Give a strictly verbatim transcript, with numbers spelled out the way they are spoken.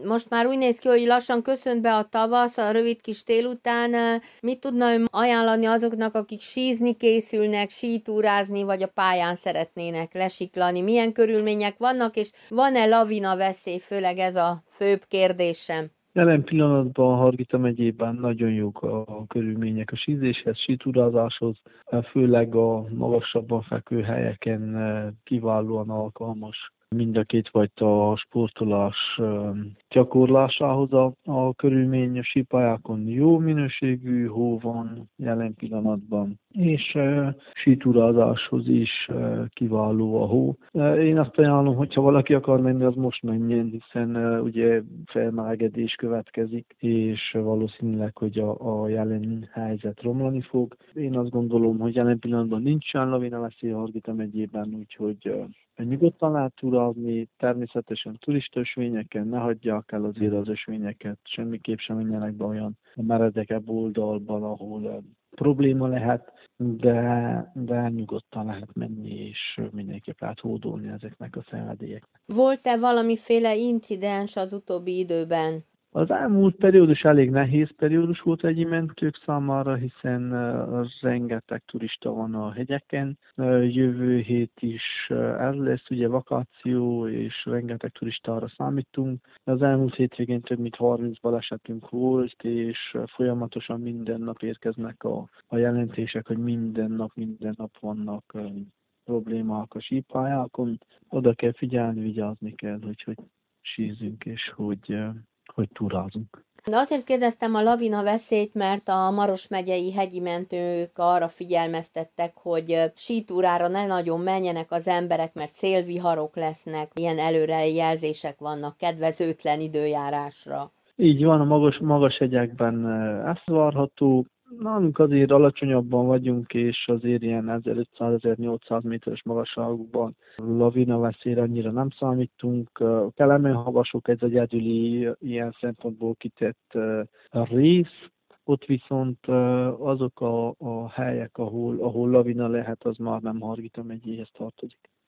Most már úgy néz ki, hogy lassan köszönt be a tavasz, a rövid kis tél után. Mit tudna ön ajánlani azoknak, akik sízni készülnek, sítúrázni, vagy a pályán szeretnének lesiklani? Milyen körülmények vannak, és van-e lavina veszély? Főleg ez a főbb kérdésem. Jelen pillanatban Hargita megyében nagyon jók a körülmények a sízéshez, sítúrázáshoz, főleg a magasabban fekvő helyeken kiválóan alkalmas mind a kétfajta sportolás gyakorlásához a, a körülmény. A sípályákon jó minőségű hó van jelen pillanatban, és e, sítúrázáshoz is e, kiváló a hó. E, én azt ajánlom, hogyha valaki akar menni, az most menjen, hiszen e, ugye felmelegedés következik, és valószínűleg, hogy a, a jelen helyzet romlani fog. Én azt gondolom, hogy jelen pillanatban nincsen lavina veszély Hargita megyében, úgyhogy e, nyugodtan lehet túrázni, természetesen turista ösvényeken, ne hagyják el azért az ösvényeket, semmiképp sem menjenek be olyan meredekebb oldalban, ahol uh, probléma lehet, de, de nyugodtan lehet menni, és mindenképp lehet hódolni ezeknek a szenvedélyeknek. Volt-e valamiféle incidens az utóbbi időben? Az elmúlt periódus elég nehéz periódus volt egyi mentők számára, hiszen uh, rengeteg turista van a hegyeken. Uh, jövő hét is uh, ez lesz ugye vakáció, és rengeteg turistára számítunk. Az elmúlt hétvégén több mint harminc balesetünk volt, és uh, folyamatosan minden nap érkeznek a, a jelentések, hogy minden nap, minden nap vannak uh, problémák a sípályákon. Oda kell figyelni, vigyázni kell, hogy hogy sízünk, és hogy uh, hogy túrázunk. De azért kérdeztem a lavina veszélyt, mert a Maros megyei hegyi mentők arra figyelmeztettek, hogy sítúrára ne nagyon menjenek az emberek, mert szélviharok lesznek, ilyen előrejelzések vannak kedvezőtlen időjárásra. Így van, a magas, magas hegyekben ez várható. Nálunk azért alacsonyabban vagyunk, és azért ilyen ezerötszáz-ezernyolcszáz méteres magasságokban lavina veszélyre annyira nem számítunk. A Kelemen-havasok ez egyedüli ilyen szempontból kitett rész, ott viszont azok a, a helyek, ahol, ahol lavina lehet, az már nem Hargita megyéhez tartozik.